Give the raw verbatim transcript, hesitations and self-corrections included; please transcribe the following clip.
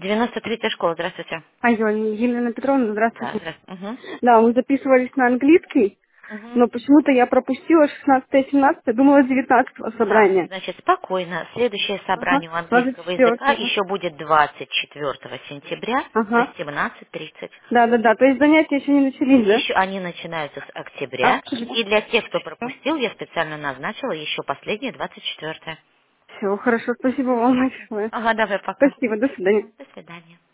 девяносто третья школа, здравствуйте. Алло, Елена Петровна, Да, здравствуйте. здравствуйте. Угу. Да, мы записывались на английский, Угу. но почему-то я пропустила шестнадцатое семнадцатое, думала девятнадцатое Да, собрание. значит, спокойно. Следующее Ага, собрание у двадцать английского языка четвёртое. еще будет двадцать четвёртого сентября в Ага, восемнадцать тридцать. да, да, да, то есть занятия еще не начались, да? Еще они начинаются с А, октября. И для тех, кто пропустил, я специально назначила еще последнее двадцать четвёртое. все, хорошо, спасибо вам большое. Ага, давай пока. Спасибо, до свидания. До свидания.